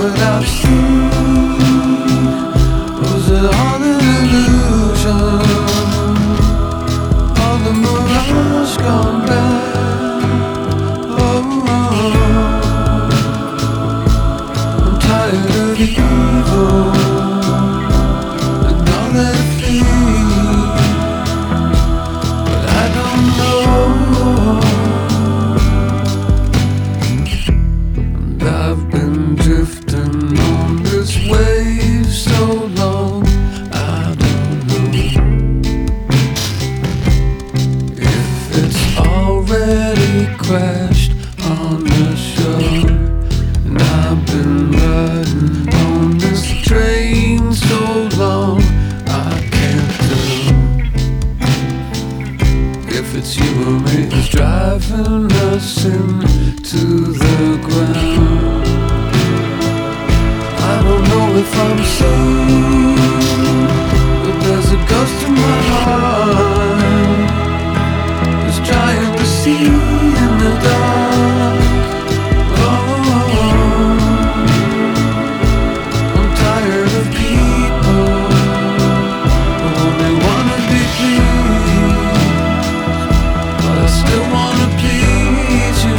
what I've seen. Was it all an illusion? All the mirage gone bad. Oh, I'm tired of evil and all that feels, but I don't know. And I've been drifting on this wave so long, I don't know if it's already crashed on the shore. And I've been riding on this train so long, I can't tell if it's you or me that's driving us into the ground. I don't know if I'm sane, but there's a ghost in my heart that's trying to see in the dark. I'm tired of people who only wanna be pleased, but I still wanna please you.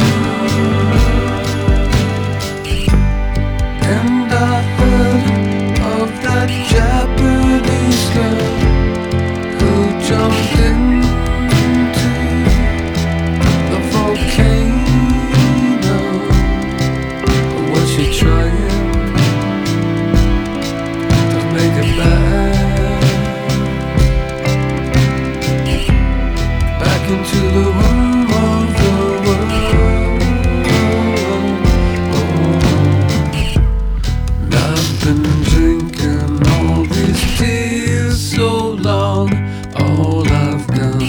And I heard of that Japanese girl who jumped into the volcano. Was she trying to make it back into the womb of the world? And I've been drinking all these tears so long, all I've got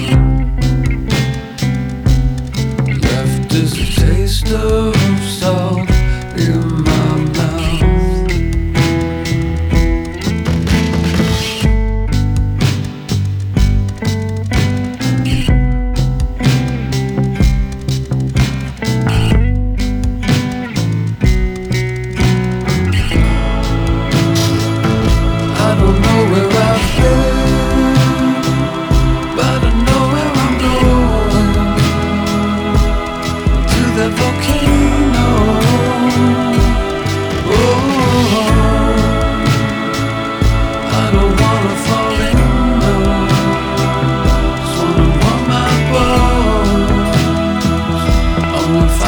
left is a taste of salt in my mouth. I don't know where I've been, but I know where I'm going. To that volcano. Oh, I don't wanna fall in love, just wanna warm my bones. I won't fight